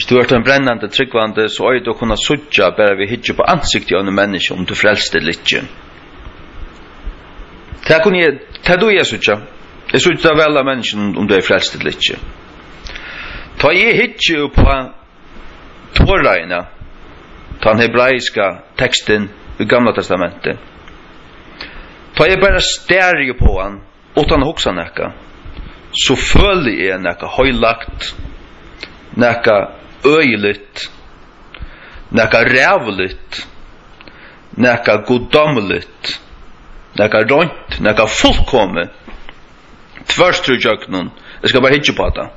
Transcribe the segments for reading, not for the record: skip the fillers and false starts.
du er en brennande tryggvande, så er du kunna suttja bara vi hittar på ansiktet av en människa om du frälste lite. Det du är suttja. Jag suttja väl av människan om du är frälste lite. Ta jag hittar på Toraina, den hebraiska texten i Gamla testamentet. Ta jag bara stärjer på han utan huxa näka, så följer jag näka höjlagt, näka öjligt, näka rävligt, näka goddomligt, näka rönt, näka fullkommet, tvärströjöknon. Jag ska bara hitcha på det.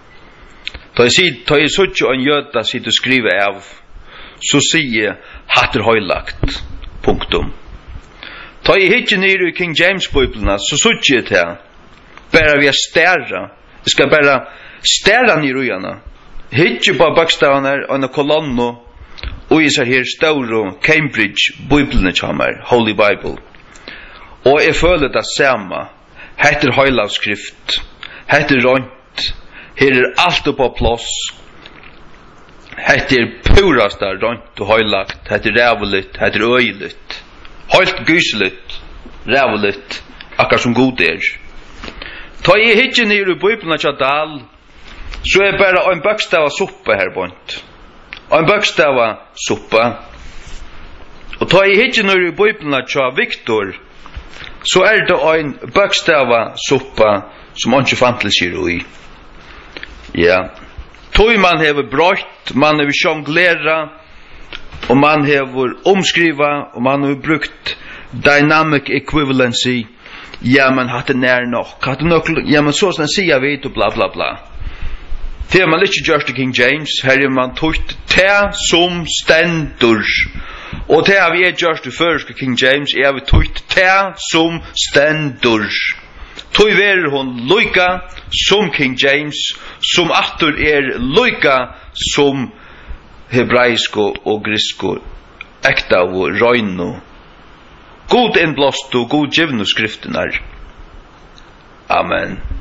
Ta jag suttja en jöta sitt och skriva av, så säger hatter höjlagt, punktum. Ta jag hitcha ner i King James-bibeln, så suttja jag till bara vi stärra. Jag ska bara stärra ner i henne. Hitcha på bokstaven här, en kolonno, och i så här stora Cambridge-bibeln kommer, Holy Bible. Og jeg føler det samme. Heter høylavskrift. Heter rønt. Her alt på plass. Heter purasta rønt og høylagt. Heter rævligt. Heter øyligt. Høylt gysligt. Rævligt. Akkar som god Ta jeg hitje ned i Bibelen til Dal, så bare en bøkstava suppa her bort. En bøkstava suppa. Og ta jeg hitje ned i Bibelen til Victor, så det en bøkstava suppa som han ikke fantes i. Ja. Tog man hever brøtt, man hever jonglera, og man hever omskriva, og man hever brukt dynamic equivalency. Ja, men hatt det nær nok. Hatt det nok, ja, men så sånn sier vi og bla bla bla. Det man ikke gjør til King James, her man tøyt te som stendur. Og det vi gjør til først King James, vi tøyt te som stendur. Tøy ver hon loika som King James, som atur loika som hebraisko og grisko, ekta og røyno. God innblåst og god givnu skriftenar. Amen.